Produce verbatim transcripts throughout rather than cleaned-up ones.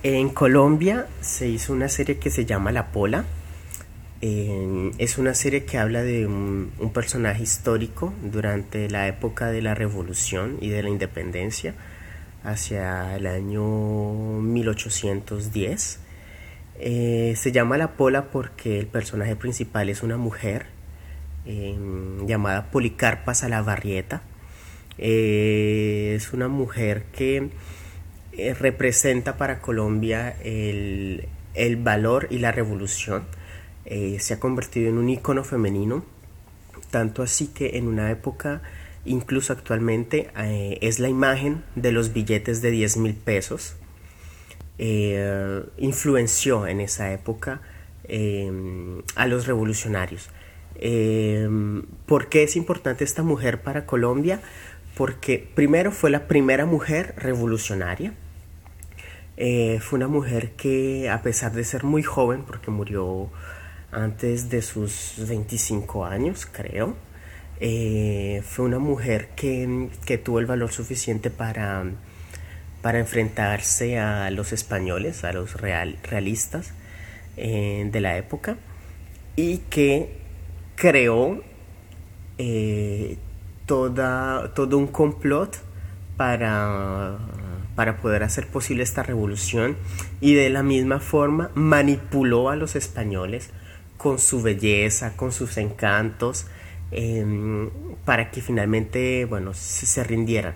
En Colombia se hizo una serie que se llama La Pola. Eh, es una serie que habla de un, un personaje histórico durante la época de la Revolución y de la Independencia, hacia el año mil ochocientos diez. Eh, se llama La Pola porque el personaje principal es una mujer eh, llamada Policarpa Salavarrieta. Eh, es una mujer que eh, representa para Colombia el, el valor y la revolución. Eh, se ha convertido en un ícono femenino, tanto así que en una época, incluso actualmente, eh, es la imagen de los billetes de diez mil pesos. Eh, influenció en esa época eh, a los revolucionarios. Eh, ¿Por qué es importante esta mujer para Colombia? Porque primero fue la primera mujer revolucionaria. Eh, fue una mujer que, a pesar de ser muy joven, porque murió antes de sus veinticinco años, creo, eh, fue una mujer que, que tuvo el valor suficiente para, para enfrentarse a los españoles, a los real, realistas eh, de la época, y que creó eh, toda, todo un complot para, para poder hacer posible esta revolución, y de la misma forma manipuló a los españoles con su belleza, con sus encantos, eh, para que finalmente, bueno, se, se rindieran.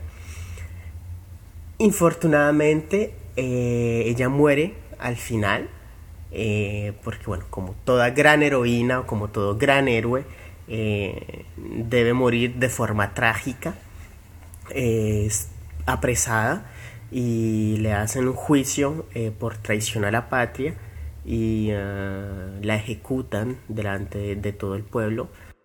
Infortunadamente, eh, ella muere al final, eh, porque bueno, como toda gran heroína o como todo gran héroe, eh, debe morir de forma trágica. Eh, es apresada y le hacen un juicio eh, por traición a la patria, y uh, la ejecutan delante de, de todo el pueblo.